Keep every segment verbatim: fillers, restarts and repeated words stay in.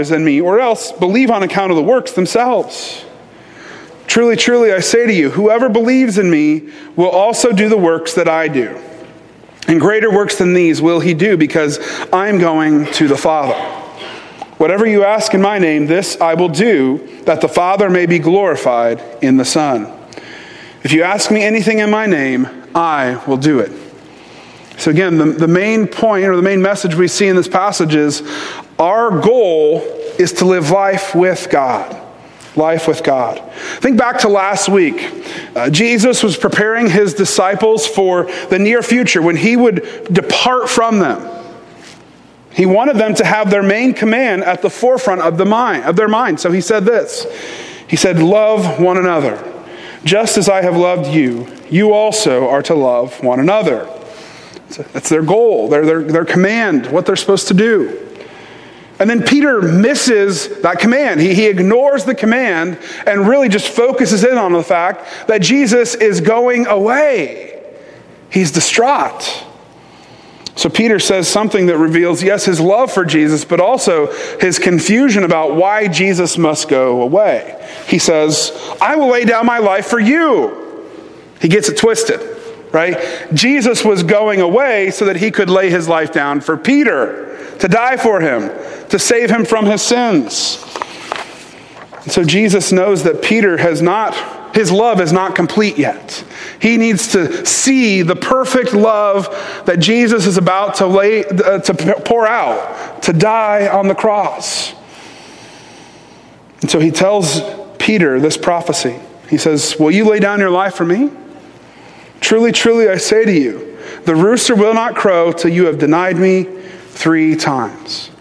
in me, or else believe on account of the works themselves. Truly, truly, I say to you, whoever believes in me will also do the works that I do. And greater works than these will he do, because I am going to the Father. Whatever you ask in my name, this I will do, that the Father may be glorified in the Son. If you ask me anything in my name, I will do it. So again, the, the main point, or the main message we see in this passage is, our goal is to live life with God. Life with God. Think back to last week. Uh, Jesus was preparing his disciples for the near future when he would depart from them. He wanted them to have their main command at the forefront of the mind, of their mind. So he said this. He said, love one another. Just as I have loved you, you also are to love one another. So that's their goal, their, their, their command, what they're supposed to do. And then Peter misses that command. He, he ignores the command and really just focuses in on the fact that Jesus is going away. He's distraught. So Peter says something that reveals, yes, his love for Jesus, but also his confusion about why Jesus must go away. He says, I will lay down my life for you. He gets it twisted, right? Jesus was going away so that he could lay his life down for Peter, to die for him, to save him from his sins. And so Jesus knows that Peter has not, his love is not complete yet. He needs to see the perfect love that Jesus is about to lay, uh, to pour out, to die on the cross. And so he tells Peter this prophecy. He says, will you lay down your life for me? Truly, truly, I say to you, the rooster will not crow till you have denied me three times.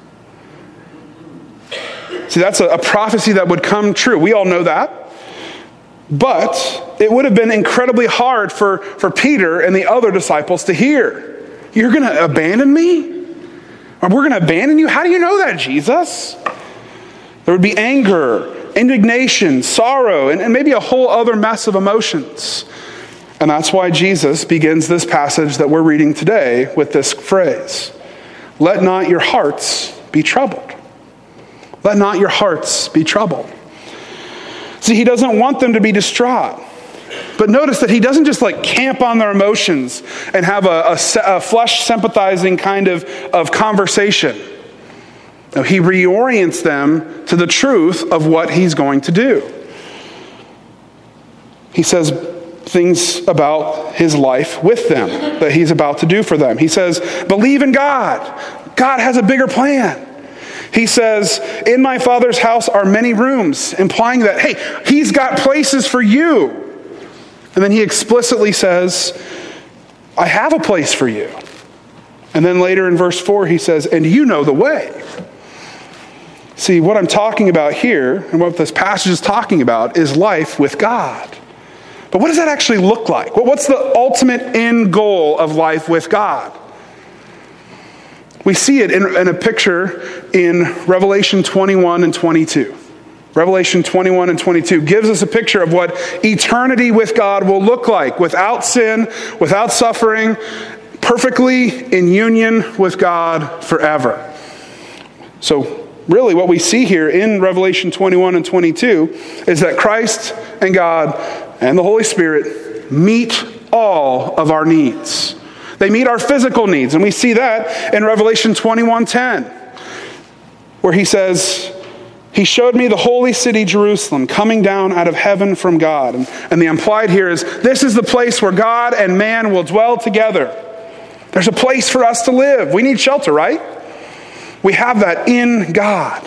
See, that's a, a prophecy that would come true. We all know that. But it would have been incredibly hard for, for Peter and the other disciples to hear. You're going to abandon me? Or we're going to abandon you? How do you know that, Jesus? There would be anger, indignation, sorrow, and, and maybe a whole other mess of emotions. And that's why Jesus begins this passage that we're reading today with this phrase. Let not your hearts be troubled. Let not your hearts be troubled. See, he doesn't want them to be distraught. But notice that he doesn't just like camp on their emotions and have a, a, a flesh sympathizing kind of, of conversation. No, he reorients them to the truth of what he's going to do. He says things about his life with them that he's about to do for them. He says, believe in God. God has a bigger plan. He says, in my Father's house are many rooms, implying that, hey, he's got places for you. And then he explicitly says, I have a place for you. And then later in verse four, he says, and you know the way. See, what I'm talking about here, and what this passage is talking about, is life with God. But what does that actually look like? What's the ultimate end goal of life with God? We see it in, in a picture in Revelation twenty-one and twenty-two. Revelation twenty-one and twenty-two gives us a picture of what eternity with God will look like, without sin, without suffering, perfectly in union with God forever. So really what we see here in Revelation twenty-one and twenty-two is that Christ and God and the Holy Spirit meet all of our needs. They meet our physical needs, and we see that in Revelation twenty-one ten, where he says, he showed me the holy city Jerusalem coming down out of heaven from God. And, and the implied here is, this is the place where God and man will dwell together. There's a place for us to live. We need shelter, right? We have that in God.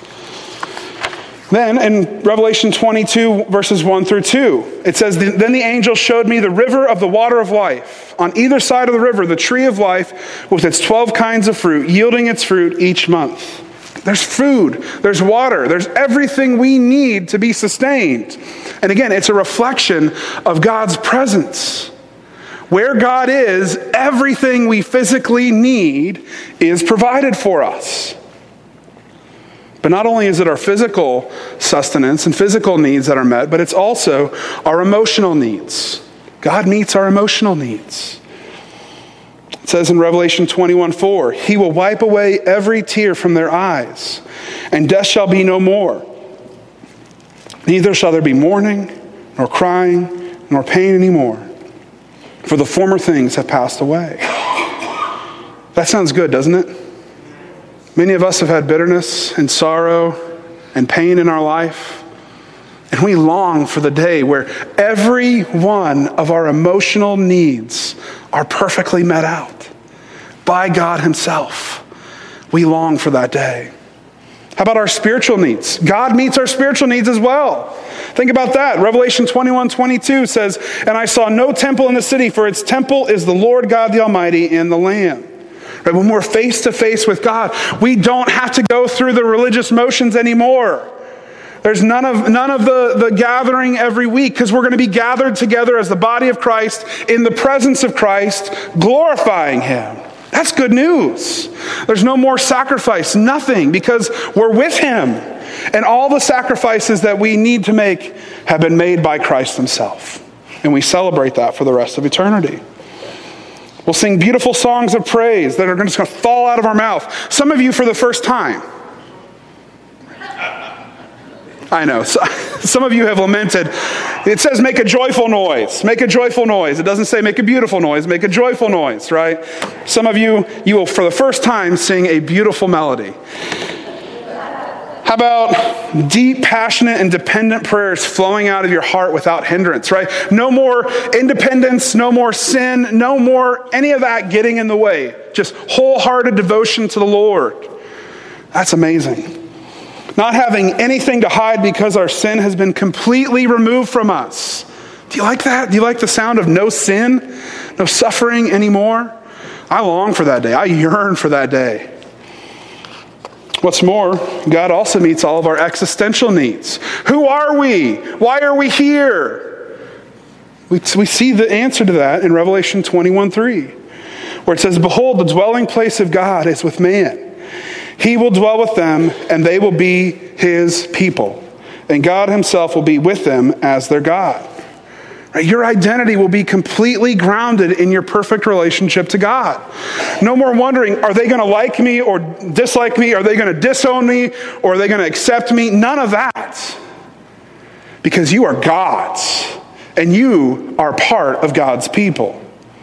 Then in Revelation twenty-two, verses one through two, it says, then the angel showed me the river of the water of life. On either side of the river, the tree of life with its twelve kinds of fruit, yielding its fruit each month. There's food, there's water, there's everything we need to be sustained. And again, it's a reflection of God's presence. Where God is, everything we physically need is provided for us. But not only is it our physical sustenance and physical needs that are met, but it's also our emotional needs. God meets our emotional needs. It says in Revelation twenty-one four, he will wipe away every tear from their eyes, and death shall be no more. Neither shall there be mourning, nor crying, nor pain anymore, for the former things have passed away. That sounds good, doesn't it? Many of us have had bitterness and sorrow and pain in our life, and we long for the day where every one of our emotional needs are perfectly met out by God himself. We long for that day. How about our spiritual needs? God meets our spiritual needs as well. Think about that. Revelation twenty-one twenty-two says, and I saw no temple in the city, for its temple is the Lord God the Almighty and the Lamb. Right? When we're face to face with God, we don't have to go through the religious motions anymore. There's none of none of the, the gathering every week, because we're going to be gathered together as the body of Christ in the presence of Christ, glorifying him. That's good news. There's no more sacrifice, nothing, because we're with him. And all the sacrifices that we need to make have been made by Christ himself. And we celebrate that for the rest of eternity. We'll sing beautiful songs of praise that are just going to fall out of our mouth. Some of you for the first time. I know. Some of you have lamented. It says make a joyful noise. Make a joyful noise. It doesn't say make a beautiful noise. Make a joyful noise, right? Some of you, you will for the first time sing a beautiful melody. How about deep, passionate, and dependent prayers flowing out of your heart without hindrance, right? No more independence, no more sin, no more any of that getting in the way. Just wholehearted devotion to the Lord. That's amazing. Not having anything to hide because our sin has been completely removed from us. Do you like that? Do you like the sound of no sin, no suffering anymore? I long for that day. I yearn for that day. What's more, God also meets all of our existential needs. Who are we? Why are we here? We, we see the answer to that in Revelation twenty-one three, where it says, behold, the dwelling place of God is with man. He will dwell with them, and they will be his people. And God himself will be with them as their God. Right? Your identity will be completely grounded in your perfect relationship to God. No more wondering, are they going to like me or dislike me? Are they going to disown me? Or are they going to accept me? None of that. Because you are God's, and you are part of God's people.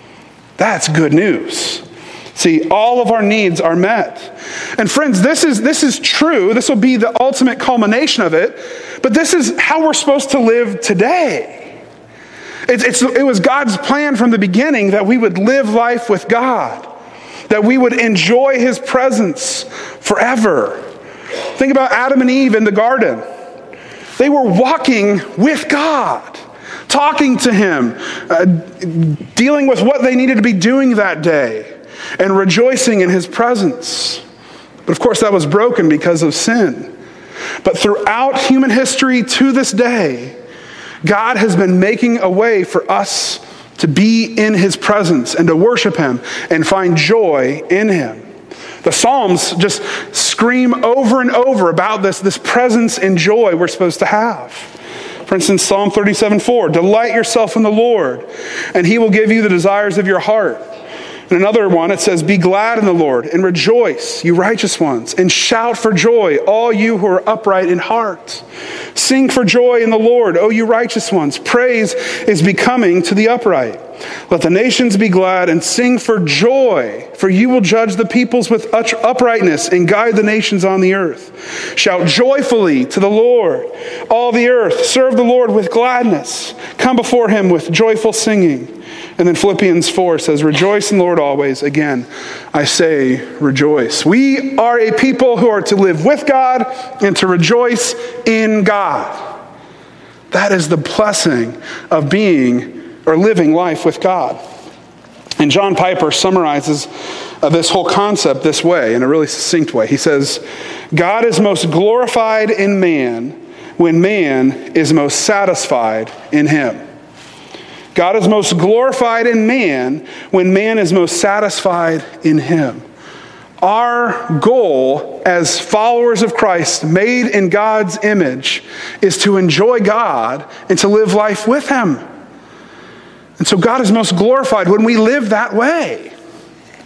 That's good news. See, all of our needs are met. And friends, this is this is true. This will be the ultimate culmination of it. But this is how we're supposed to live today. It's, it's, it was God's plan from the beginning that we would live life with God, that we would enjoy his presence forever. Think about Adam and Eve in the garden. They were walking with God, talking to him, uh, dealing with what they needed to be doing that day, and rejoicing in his presence. But of course that was broken because of sin. But throughout human history to this day, God has been making a way for us to be in his presence and to worship him and find joy in him. The Psalms just scream over and over about this, this presence and joy we're supposed to have. For instance, Psalm thirty-seven four, delight yourself in the Lord, and he will give you the desires of your heart. In another one, it says, be glad in the Lord and rejoice, you righteous ones, and shout for joy, all you who are upright in heart. Sing for joy in the Lord, O you righteous ones. Praise is becoming to the upright. Let the nations be glad and sing for joy, for you will judge the peoples with uprightness and guide the nations on the earth. Shout joyfully to the Lord, all the earth. Serve the Lord with gladness. Come before him with joyful singing. And then Philippians four says, rejoice in the Lord always. Again, I say rejoice. We are a people who are to live with God and to rejoice in God. That is the blessing of being or living life with God. And John Piper summarizes uh, this whole concept this way, in a really succinct way. He says, God is most glorified in man when man is most satisfied in him. God is most glorified in man when man is most satisfied in him. Our goal as followers of Christ, made in God's image, is to enjoy God and to live life with him. And so God is most glorified when we live that way.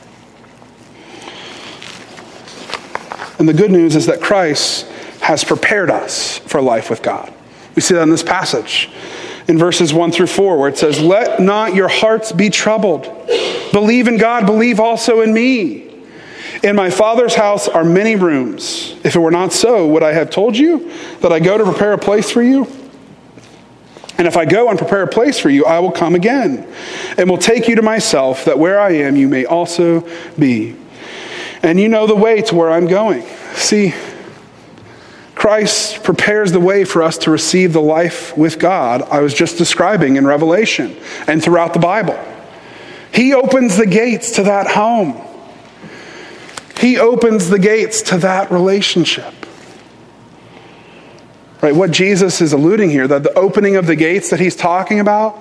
And the good news is that Christ has prepared us for life with God. We see that in this passage in verses one through four, where it says, "Let not your hearts be troubled. Believe in God, believe also in me. In my Father's house are many rooms. If it were not so, would I have told you that I go to prepare a place for you? And if I go and prepare a place for you, I will come again and will take you to myself, that where I am, you may also be. And you know the way to where I'm going." See, Christ prepares the way for us to receive the life with God I was just describing in Revelation and throughout the Bible. He opens the gates to that home. He opens the gates to that relationship. Right, what Jesus is alluding here, that the opening of the gates that he's talking about,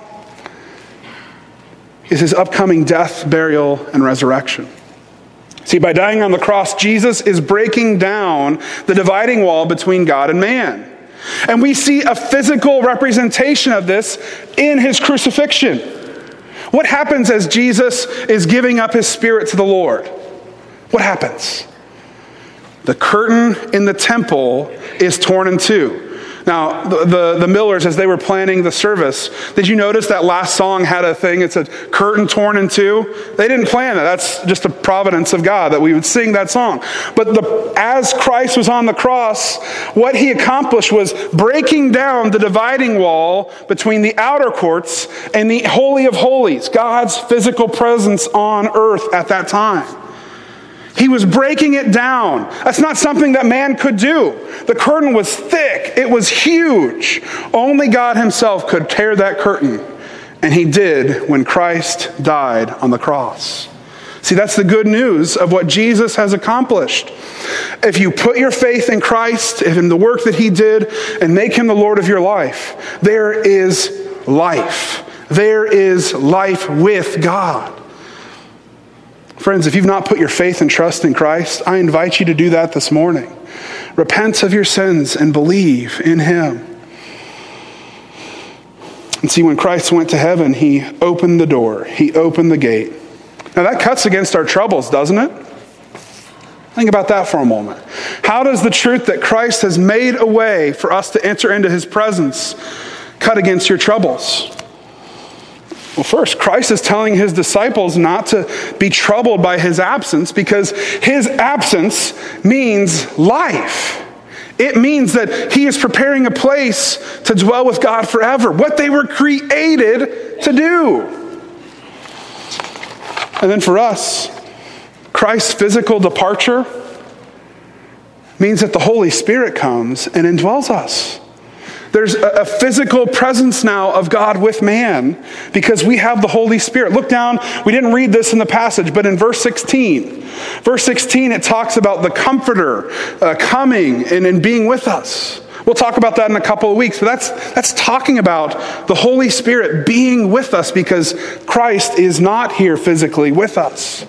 is his upcoming death, burial, and resurrection. See, by dying on the cross, Jesus is breaking down the dividing wall between God and man. And we see a physical representation of this in his crucifixion. What happens as Jesus is giving up his spirit to the Lord? What happens? The curtain in the temple is torn in two. Now, the, the, the Millers, as they were planning the service, did you notice that last song had a thing? It said, "Curtain torn in two"? They didn't plan that. That's just a providence of God that we would sing that song. But the, as Christ was on the cross, what he accomplished was breaking down the dividing wall between the outer courts and the Holy of Holies, God's physical presence on earth at that time. He was breaking it down. That's not something that man could do. The curtain was thick. It was huge. Only God himself could tear that curtain. And he did when Christ died on the cross. See, that's the good news of what Jesus has accomplished. If you put your faith in Christ, in the work that he did, and make him the Lord of your life, there is life. There is life with God. Friends, if you've not put your faith and trust in Christ, I invite you to do that this morning. Repent of your sins and believe in him. And see, when Christ went to heaven, he opened the door. He opened the gate. Now that cuts against our troubles, doesn't it? Think about that for a moment. How does the truth that Christ has made a way for us to enter into his presence cut against your troubles? Well, first, Christ is telling his disciples not to be troubled by his absence, because his absence means life. It means that he is preparing a place to dwell with God forever, what they were created to do. And then for us, Christ's physical departure means that the Holy Spirit comes and indwells us. There's a physical presence now of God with man because we have the Holy Spirit. Look down, we didn't read this in the passage, but in verse sixteen. Verse sixteen, it talks about the Comforter uh, coming and, and being with us. We'll talk about that in a couple of weeks, but that's, that's talking about the Holy Spirit being with us because Christ is not here physically with us.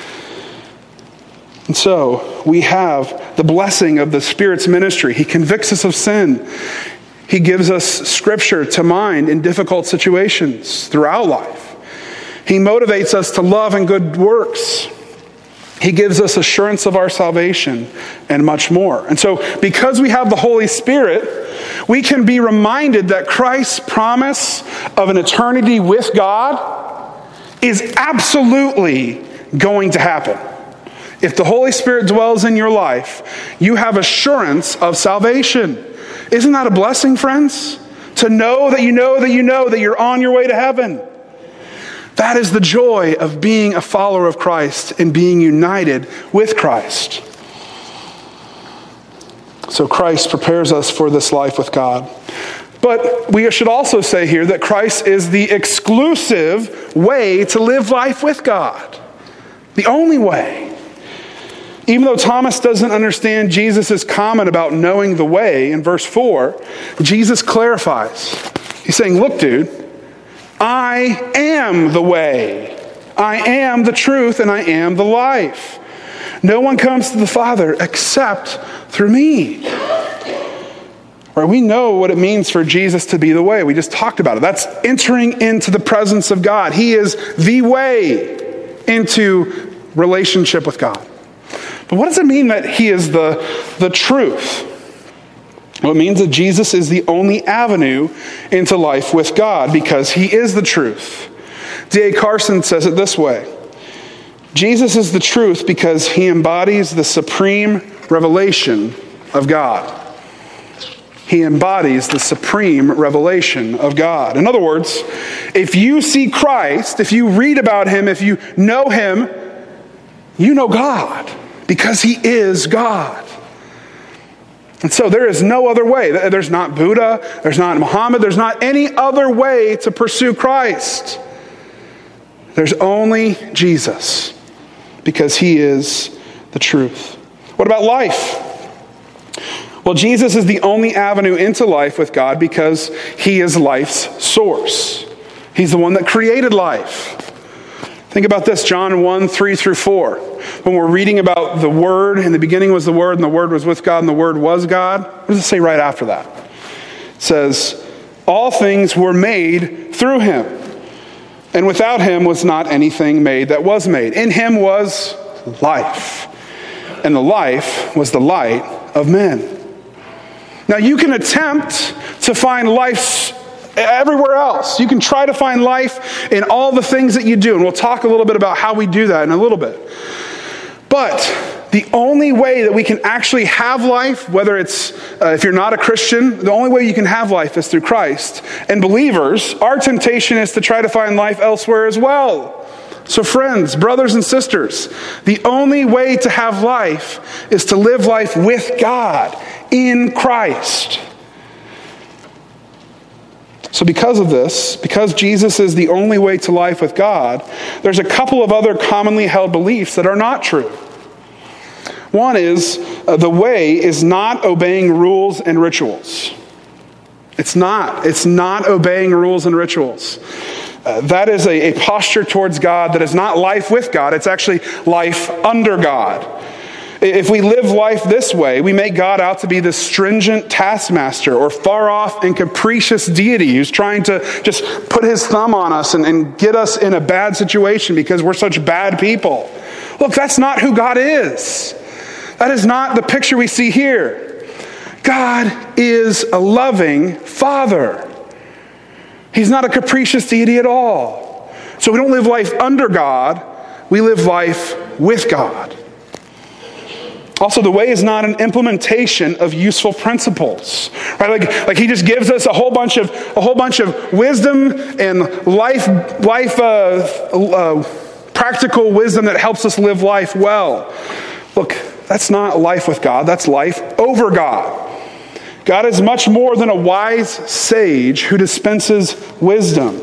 And so we have the blessing of the Spirit's ministry. He convicts us of sin. He gives us scripture to mind in difficult situations throughout life. He motivates us to love and good works. He gives us assurance of our salvation and much more. And so because we have the Holy Spirit, we can be reminded that Christ's promise of an eternity with God is absolutely going to happen. If the Holy Spirit dwells in your life, you have assurance of salvation. Isn't that a blessing, friends? To know that you know that you know that you're on your way to heaven. That is the joy of being a follower of Christ and being united with Christ. So Christ prepares us for this life with God. But we should also say here that Christ is the exclusive way to live life with God. The only way. Even though Thomas doesn't understand Jesus' comment about knowing the way in verse four, Jesus clarifies. He's saying, look, dude, I am the way. I am the truth and I am the life. No one comes to the Father except through me. Right, we know what it means for Jesus to be the way. We just talked about it. That's entering into the presence of God. He is the way into relationship with God. But what does it mean that he is the, the truth? Well, it means that Jesus is the only avenue into life with God because he is the truth. D A Carson says it this way: Jesus is the truth because he embodies the supreme revelation of God. He embodies the supreme revelation of God. In other words, if you see Christ, if you read about him, if you know him, you know God because he is God. And so there is no other way. There's not Buddha, there's not Muhammad, there's not any other way to pursue Christ. There's only Jesus because he is the truth. What about life? Well, Jesus is the only avenue into life with God because he is life's source. He's the one that created life. Think about this, John one, three through four. When we're reading about the Word, in the beginning was the Word, and the Word was with God, and the Word was God. What does it say right after that? It says, all things were made through him, and without him was not anything made that was made. In him was life, and the life was the light of men. Now you can attempt to find life everywhere else. You can try to find life in all the things that you do. And we'll talk a little bit about how we do that in a little bit. But the only way that we can actually have life, whether it's, uh, if you're not a Christian, the only way you can have life is through Christ. And believers, our temptation is to try to find life elsewhere as well. So friends, brothers and sisters, the only way to have life is to live life with God in Christ. So because of this, because Jesus is the only way to life with God, there's a couple of other commonly held beliefs that are not true. One is uh, the way is not obeying rules and rituals. It's not. It's not obeying rules and rituals. Uh, that is a, a posture towards God that is not life with God. It's actually life under God. If we live life this way, we make God out to be this stringent taskmaster or far off and capricious deity who's trying to just put his thumb on us and, and get us in a bad situation because we're such bad people. Look, that's not who God is. That is not the picture we see here. God is a loving Father. He's not a capricious deity at all. So we don't live life under God, we live life with God. Also, the way is not an implementation of useful principles, right? Like, like he just gives us a whole bunch of a whole bunch of wisdom and life, life, uh, uh, practical wisdom that helps us live life well. Look, that's not life with God. That's life over God. God is much more than a wise sage who dispenses wisdom.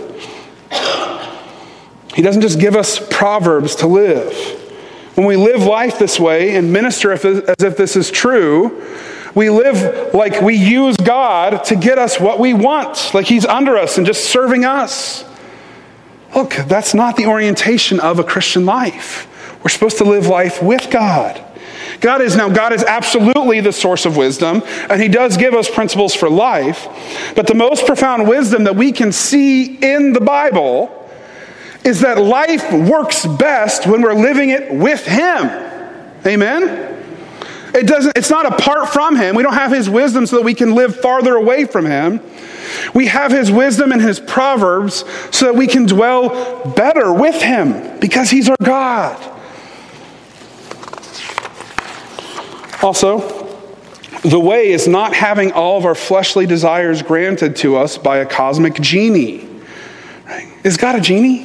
He doesn't just give us proverbs to live. When we live life this way and minister as if this is true, we live like we use God to get us what we want, like he's under us and just serving us. Look, that's not the orientation of a Christian life. We're supposed to live life with God. God is now, God is absolutely the source of wisdom, and he does give us principles for life. But the most profound wisdom that we can see in the Bible is that life works best when we're living it with him. Amen? It doesn't, it's not apart from him. We don't have his wisdom so that we can live farther away from him. We have his wisdom and his proverbs so that we can dwell better with him because he's our God. Also, the way is not having all of our fleshly desires granted to us by a cosmic genie. Right? Is God a genie?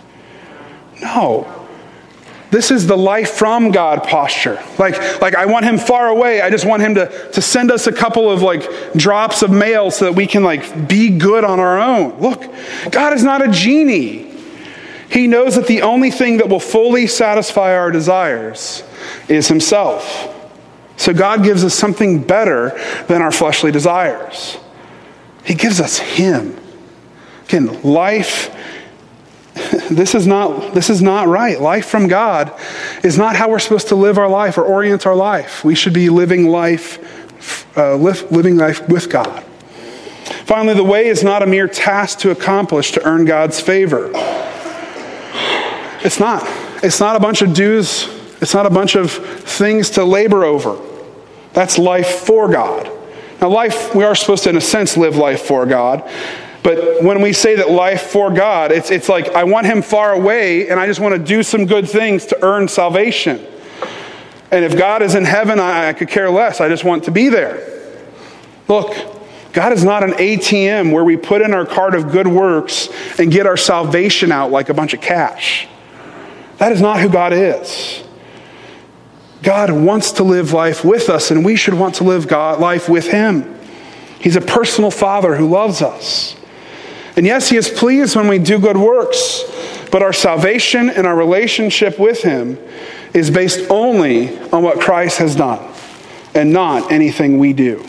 No. This is the life from God posture. Like, like I want him far away. I just want him to, to send us a couple of like drops of mail so that we can like be good on our own. Look, God is not a genie. He knows that the only thing that will fully satisfy our desires is himself. So God gives us something better than our fleshly desires. He gives us him. Again, life, this is not, this is not right. Life from God is not how we're supposed to live our life or orient our life. We should be living life, uh, live, living life with God. Finally, the way is not a mere task to accomplish to earn God's favor. It's not. It's not a bunch of do's It's not a bunch of things to labor over. That's life for God. Now, life, we are supposed to, in a sense, live life for God. But when we say that life for God, it's, it's like I want him far away and I just want to do some good things to earn salvation. And if God is in heaven, I, I could care less. I just want to be there. Look, God is not an A T M where we put in our card of good works and get our salvation out like a bunch of cash. That is not who God is. God wants to live life with us, and we should want to live God life with him. He's a personal Father who loves us. And yes, he is pleased when we do good works, but our salvation and our relationship with him is based only on what Christ has done and not anything we do.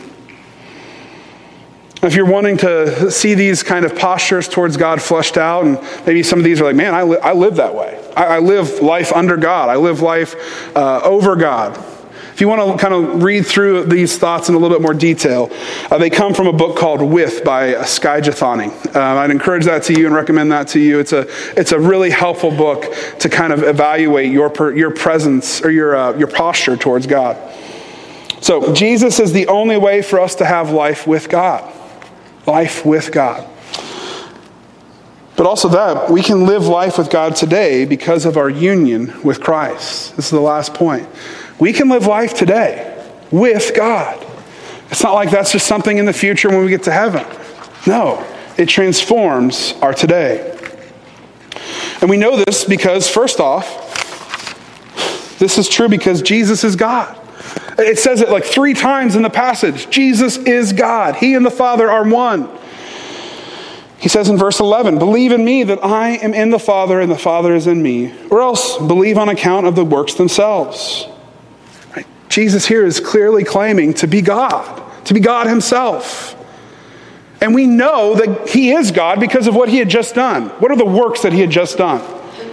If you're wanting to see these kind of postures towards God fleshed out, and maybe some of these are like, man, I, li- I live that way. I, I live life under God. I live life uh, over God. If you want to kind of read through these thoughts in a little bit more detail, uh, they come from a book called With by Skye Jethani. Uh, I'd encourage that to you and recommend that to you. It's a it's a really helpful book to kind of evaluate your per, your presence or your uh, your posture towards God. So Jesus is the only way for us to have life with God. Life with God. But also that we can live life with God today because of our union with Christ. This is the last point. We can live life today with God. It's not like that's just something in the future when we get to heaven. No, it transforms our today. And we know this because, first off, this is true because Jesus is God. It says it like three times in the passage. Jesus is God. He and the Father are one. He says in verse eleven, believe in me that I am in the Father and the Father is in me, or else believe on account of the works themselves. Right? Jesus here is clearly claiming to be God, to be God himself. And we know that he is God because of what he had just done. What are the works that he had just done?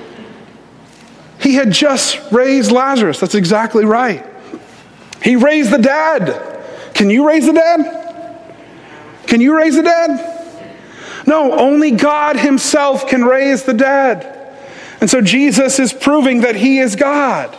He had just raised Lazarus. That's exactly right. He raised the dead. Can you raise the dead? Can you raise the dead? No, only God himself can raise the dead. And so Jesus is proving that he is God.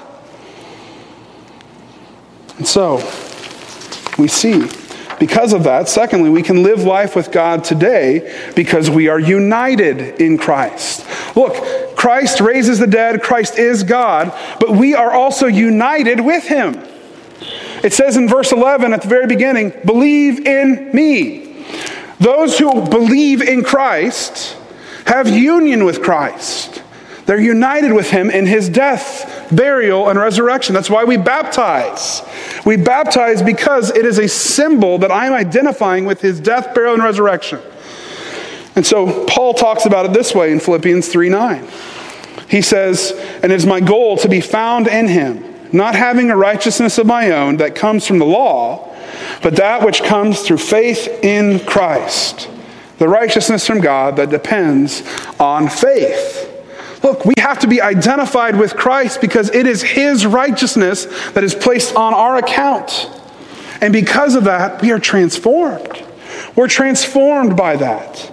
And so, we see, because of that, secondly, we can live life with God today because we are united in Christ. Look, Christ raises the dead, Christ is God, but we are also united with him. It says in verse eleven at the very beginning, believe in me. Those who believe in Christ have union with Christ. They're united with him in his death, burial, and resurrection. That's why we baptize. We baptize because it is a symbol that I'm identifying with his death, burial, and resurrection. And so Paul talks about it this way in Philippians three nine. He says, and it is my goal to be found in him, not having a righteousness of my own that comes from the law, but that which comes through faith in Christ. The righteousness from God that depends on faith. Look, we have to be identified with Christ because it is his righteousness that is placed on our account. And because of that, we are transformed. We're transformed by that.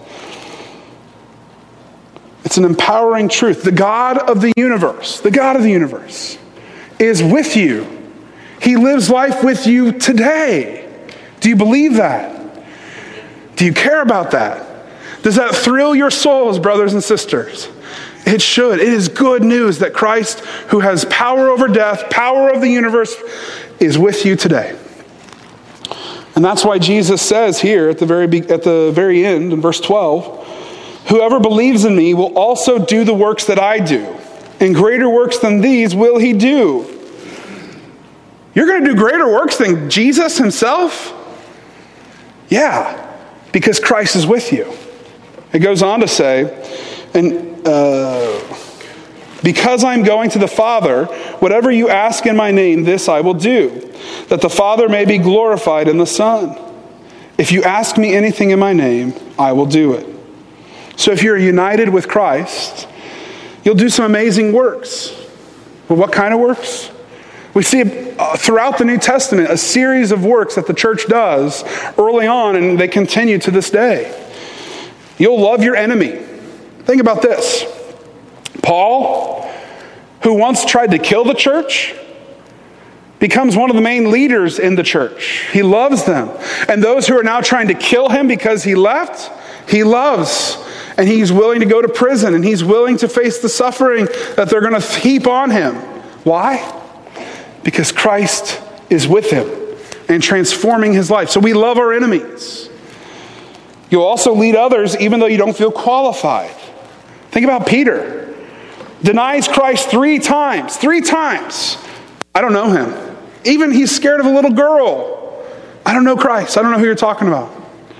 It's an empowering truth. The God of the universe, the God of the universe, is with you. He lives life with you today. Do you believe that? Do you care about that? Does that thrill your souls, brothers and sisters? It should. It is good news that Christ, who has power over death, power of the universe, is with you today. And that's why Jesus says here at the very at the very end in verse twelve, whoever believes in me will also do the works that I do. And greater works than these will he do. You're going to do greater works than Jesus himself? Yeah, because Christ is with you. It goes on to say, and uh, because I'm going to the Father, whatever you ask in my name, this I will do, that the Father may be glorified in the Son. If you ask me anything in my name, I will do it. So if you're united with Christ, you'll do some amazing works. Well, what kind of works? We see uh, throughout the New Testament a series of works that the church does early on, and they continue to this day. You'll love your enemy. Think about this. Paul, who once tried to kill the church becomes one of the main leaders in the church. He loves them. And those who are now trying to kill him because he left, he loves. And he's willing to go to prison, and he's willing to face the suffering that they're going to heap on him. Why? Because Christ is with him and transforming his life. So we love our enemies. You'll also lead others even though you don't feel qualified. Think about Peter. Denies Christ three times. Three times. I don't know him. Even he's scared of a little girl. I don't know Christ. I don't know who you're talking about.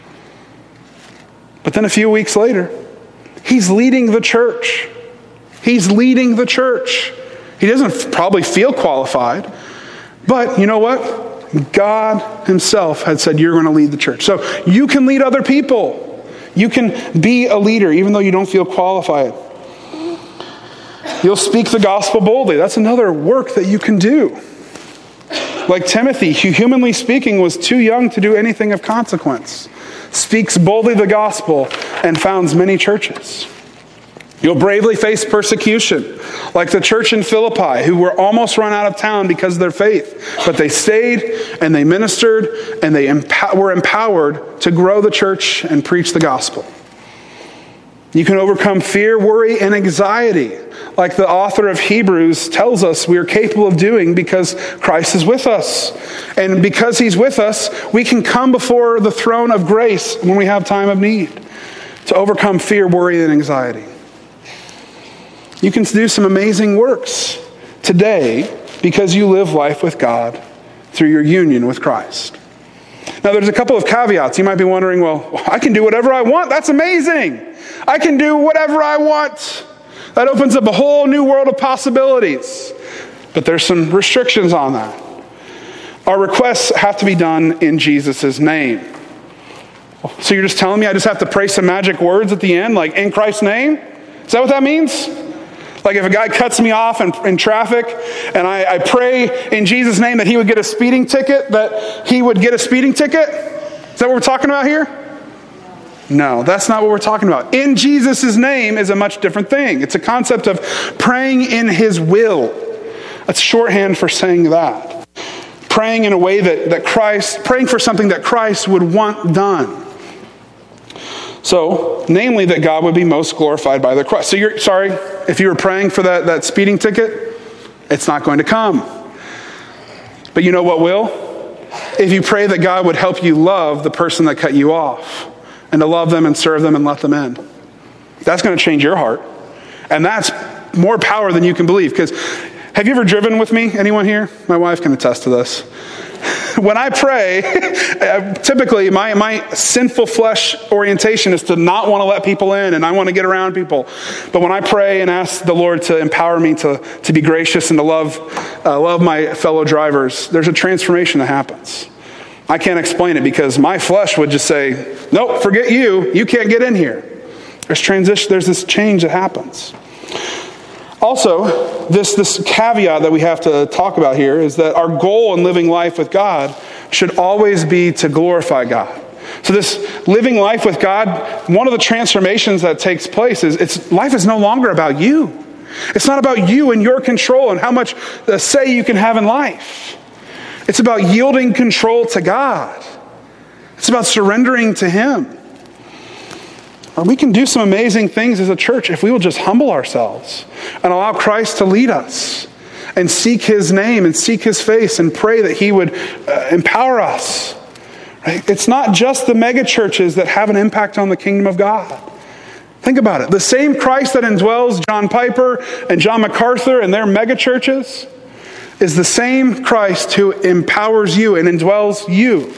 But then a few weeks later, he's leading the church. He's leading the church. He doesn't probably feel qualified. But you know what? God himself had said, you're going to lead the church. So you can lead other people. You can be a leader even though you don't feel qualified. You'll speak the gospel boldly. That's another work that you can do. Like Timothy, who humanly speaking was too young to do anything of consequence, speaks boldly the gospel and founds many churches. You'll bravely face persecution, like the church in Philippi, who were almost run out of town because of their faith. But they stayed, and they ministered, and they empower, were empowered to grow the church and preach the gospel. You can overcome fear, worry, and anxiety, like the author of Hebrews tells us we are capable of doing because Christ is with us. And because he's with us, we can come before the throne of grace when we have time of need to overcome fear, worry, and anxiety. You can do some amazing works today because you live life with God through your union with Christ. Now, there's a couple of caveats. You might be wondering, well, I can do whatever I want. That's amazing. I can do whatever I want. That opens up a whole new world of possibilities. But there's some restrictions on that. Our requests have to be done in Jesus' name. So you're just telling me I just have to pray some magic words at the end, like in Christ's name? Is that what that means? Like if a guy cuts me off in, in traffic and I, I pray in Jesus' name that he would get a speeding ticket, that he would get a speeding ticket? Is that what we're talking about here? No, that's not what we're talking about. In Jesus' name is a much different thing. It's a concept of praying in his will. That's shorthand for saying that. Praying in a way that, that Christ, praying for something that Christ would want done. So, namely that God would be most glorified by the cross. So you're, sorry, if you were praying for that, that speeding ticket, it's not going to come. But you know what will? If you pray that God would help you love the person that cut you off, and to love them and serve them and let them in. That's going to change your heart. And that's more power than you can believe. Because have you ever driven with me? Anyone here? My wife can attest to this. When I pray, typically my, my sinful flesh orientation is to not want to let people in, and I want to get around people. But when I pray and ask the Lord to empower me to, to be gracious and to love, uh, love my fellow drivers, there's a transformation that happens. I can't explain it because my flesh would just say, nope, forget you. You can't get in here. There's transition. There's this change that happens. Also, this, this caveat that we have to talk about here is that our goal in living life with God should always be to glorify God. So this living life with God, one of the transformations that takes place is it's life is no longer about you. It's not about you and your control and how much say you can have in life. It's about yielding control to God. It's about surrendering to him. Or we can do some amazing things as a church if we will just humble ourselves and allow Christ to lead us and seek his name and seek his face and pray that he would uh, empower us. Right? It's not just the mega churches that have an impact on the kingdom of God. Think about it. The same Christ that indwells John Piper and John MacArthur and their mega churches is the same Christ who empowers you and indwells you.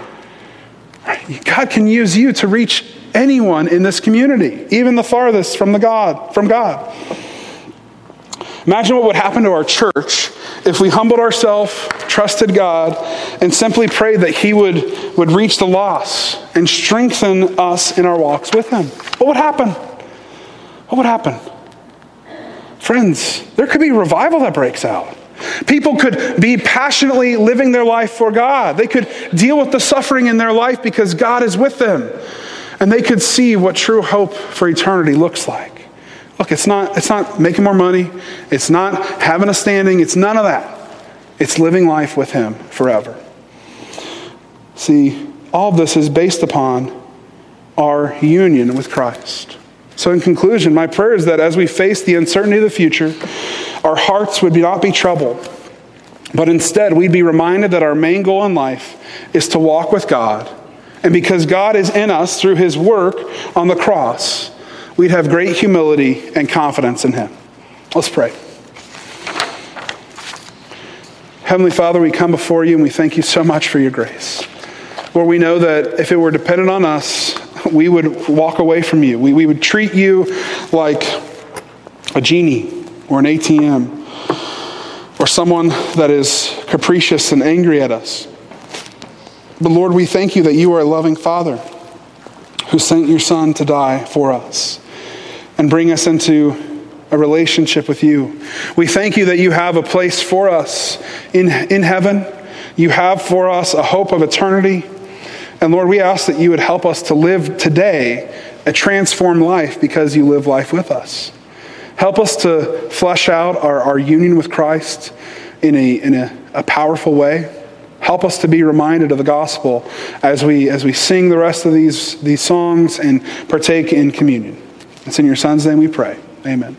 God can use you to reach anyone in this community, even the farthest from the God, from God. Imagine what would happen to our church if we humbled ourselves, trusted God, and simply prayed that he would, would reach the lost and strengthen us in our walks with him. What would happen? What would happen? Friends, there could be revival that breaks out. People could be passionately living their life for God. They could deal with the suffering in their life because God is with them. And they could see what true hope for eternity looks like. Look, it's not, it's not making more money. It's not having a standing. It's none of that. It's living life with him forever. See, all of this is based upon our union with Christ. So in conclusion, my prayer is that as we face the uncertainty of the future, our hearts would not be troubled, but instead we'd be reminded that our main goal in life is to walk with God. And because God is in us through his work on the cross, we'd have great humility and confidence in him. Let's pray. Heavenly Father, we come before you and we thank you so much for your grace. Lord, we know that if it were dependent on us, we would walk away from you. We, we would treat you like a genie or an A T M or someone that is capricious and angry at us. But Lord, we thank you that you are a loving Father who sent your Son to die for us and bring us into a relationship with you. We thank you that you have a place for us in, in heaven. You have for us a hope of eternity. And Lord, we ask that you would help us to live today a transformed life because you live life with us. Help us to flesh out our, our union with Christ in a, in a, a powerful way. Help us to be reminded of the gospel as we as we sing the rest of these, these songs and partake in communion. It's in your Son's name we pray. Amen.